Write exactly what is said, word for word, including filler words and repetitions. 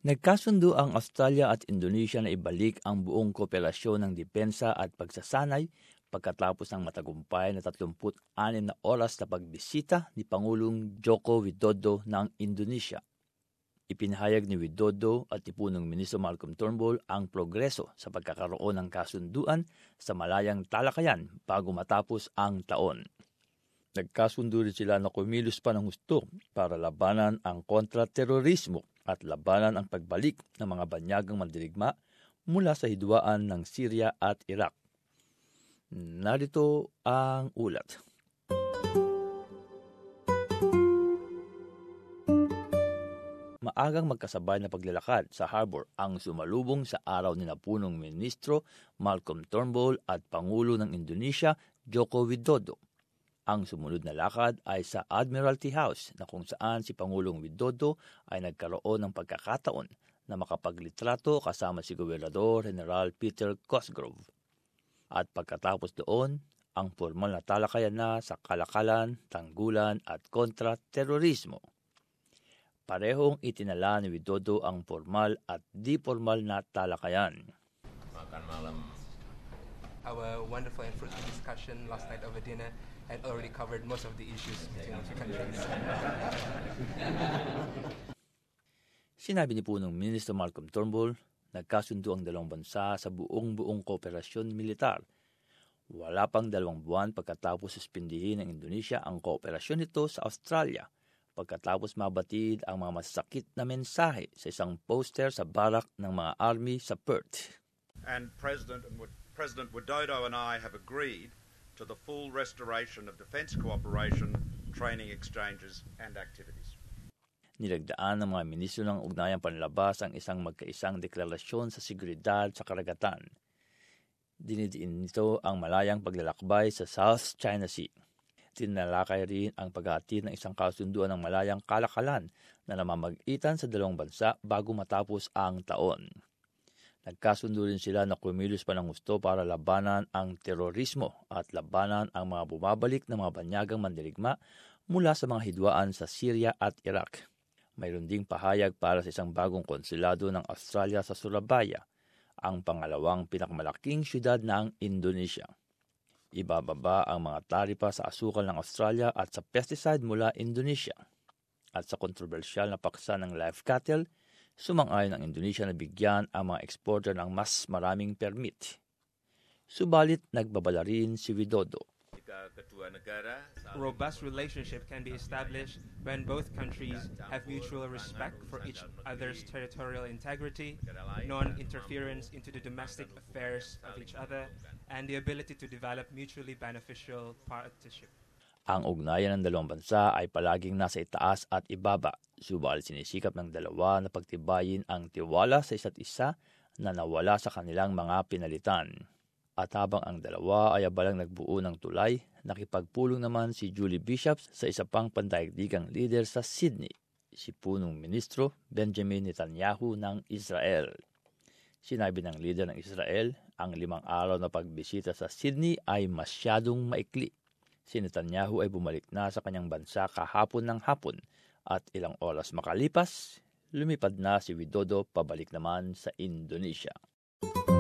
Nagkasundo ang Australia at Indonesia na ibalik ang buong kooperasyon ng depensa at pagsasanay pagkatapos ng matagumpay na tatlumput anim na oras na pagbisita ni Pangulong Joko Widodo ng Indonesia. Ipinahayag ni Widodo at ni punong Ministro Malcolm Turnbull ang progreso sa pagkakaroon ng kasunduan sa malayang talakayan bago matapos ang taon. Nagkasundo rin sila na kumilos pa ng husto para labanan ang kontraterorismo at labanan ang pagbalik ng mga banyagang mandirigma mula sa hidwaan ng Syria at Iraq. Narito ang ulat. Maagang magkasabay na paglalakad sa harbor ang sumalubong sa araw ni napunong Ministro Malcolm Turnbull at Pangulo ng Indonesia Joko Widodo. Ang sumunod na lakad ay sa Admiralty House na kung saan si Pangulong Widodo ay nagkaroon ng pagkakataon na makapaglitrato kasama si Gobernador General Peter Cosgrove. At pagkatapos doon, ang formal na talakayan na sa kalakalan, tanggulan at kontra-terorismo. Parehong itinala ni Widodo ang formal at di-formal na talakayan. Makan malam. Our wonderful and fruitful discussion last night over dinner had already covered most of the issues between the two countries. Sinabi ni punong Ministro Malcolm Turnbull, nagkasundo ang dalawang bansa sa buong-buong kooperasyon militar. Wala pang dalawang buwan pagkatapos suspindihin ng Indonesia ang kooperasyon nito sa Australia, pagkatapos mabatid ang mga masakit na mensahe sa isang poster sa barak ng mga army sa Perth. And President, President Widodo and I have agreed to the full restoration of defence cooperation, training exchanges and activities. Nilagdaan ng mga ministro ng ugnayang panlabas ang isang magkaisang deklarasyon sa seguridad sa karagatan. Dinidiin nito ang malayang paglalakbay sa South China Sea. Tinalakay rin ang paghatid ng isang kasunduan ng malayang kalakalan na namamagitan sa dalawang bansa bago matapos ang taon. Nagkasundo rin sila na kumilos pa ng gusto para labanan ang terorismo at labanan ang mga bumabalik na mga banyagang mandirigma mula sa mga hidwaan sa Syria at Iraq. Mayroon ding pahayag para sa isang bagong konsulado ng Australia sa Surabaya, ang pangalawang pinakamalaking syudad ng Indonesia. Ibababa ang mga taripa sa asukal ng Australia at sa pesticide mula Indonesia. At sa kontrobersyal na paksa ng live cattle, sumang-ayon ang Indonesia na bigyan ang mga exporter ng mas maraming permit. Subalit nagbabala rin si Widodo. Robust relationship can be established when both countries have mutual respect for each other's territorial integrity, non-interference into the domestic affairs of each other, and the ability to develop mutually beneficial partnership. Ang ugnayan ng dalawang bansa ay palaging nasa itaas at ibaba, subalit sinisikap ng dalawa na pagtibayin ang tiwala sa isa't isa na nawala sa kanilang mga pinalitan. At habang ang dalawa ay abalang nagbuo ng tulay, nakipagpulong naman si Julie Bishop sa isa pang pandaigdigang leader sa Sydney, si punong Ministro Benjamin Netanyahu ng Israel. Sinabi ng leader ng Israel, ang limang araw na pagbisita sa Sydney ay masyadong maikli. Si Netanyahu ay bumalik na sa kanyang bansa kahapon ng hapon at ilang oras makalipas, lumipad na si Widodo pabalik naman sa Indonesia.